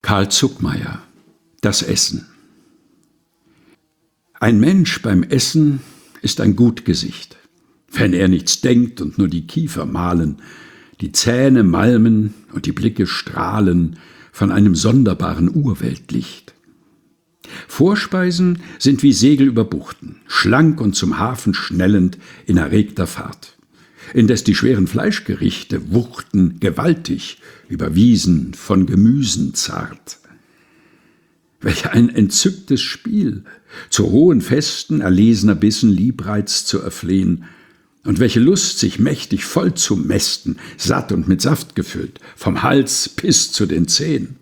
Karl Zuckmayer: Das Essen. Ein Mensch beim Essen ist ein Gutgesicht, wenn er nichts denkt und nur die Kiefer malen, die Zähne malmen und die Blicke strahlen von einem sonderbaren Urweltlicht. Vorspeisen sind wie Segel über Buchten, schlank und zum Hafen schnellend in erregter Fahrt, indes die schweren Fleischgerichte wuchten gewaltig über Wiesen von Gemüsen zart. Welch ein entzücktes Spiel, zu hohen Festen erlesener Bissen Liebreiz zu erflehen, und welche Lust, sich mächtig voll zu mästen, satt und mit Saft gefüllt, vom Hals bis zu den Zehen.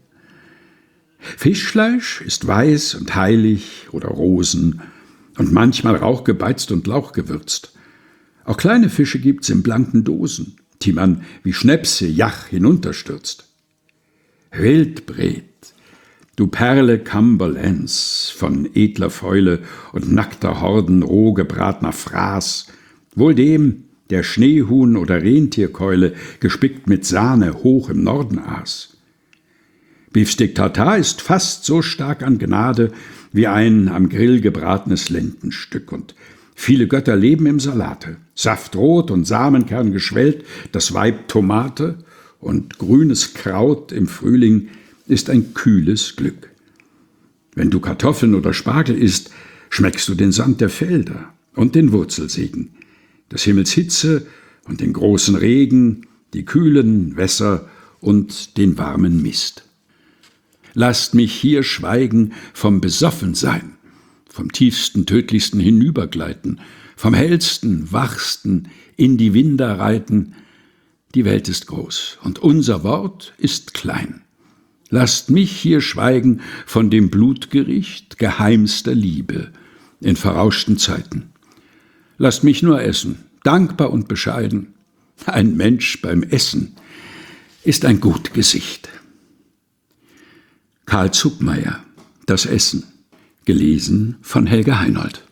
Fischfleisch ist weiß und heilig oder Rosen und manchmal rauchgebeizt und lauchgewürzt. Auch kleine Fische gibt's in blanken Dosen, die man wie Schnäpse jach hinunterstürzt. Wildbret, du Perle Cumberlands, von edler Fäule und nackter Horden roh gebratener Fraß, wohl dem, der Schneehuhn oder Rentierkeule gespickt mit Sahne hoch im Norden aß. Beefsteak Tartar ist fast so stark an Gnade wie ein am Grill gebratenes Lendenstück, und viele Götter leben im Salate. Saftrot und Samenkern geschwellt, das Weib Tomate und grünes Kraut im Frühling ist ein kühles Glück. Wenn du Kartoffeln oder Spargel isst, schmeckst du den Sand der Felder und den Wurzelsegen, des Himmels Hitze und den großen Regen, die kühlen Wässer und den warmen Mist. Lasst mich hier schweigen vom Besoffensein, vom tiefsten, tödlichsten hinübergleiten, vom hellsten, wachsten in die Winder reiten. Die Welt ist groß und unser Wort ist klein. Lasst mich hier schweigen von dem Blutgericht geheimster Liebe in verrauschten Zeiten. Lasst mich nur essen, dankbar und bescheiden. Ein Mensch beim Essen ist ein Gutgesicht. Karl Zuckmayer: Das Essen. Gelesen von Helga Heinold.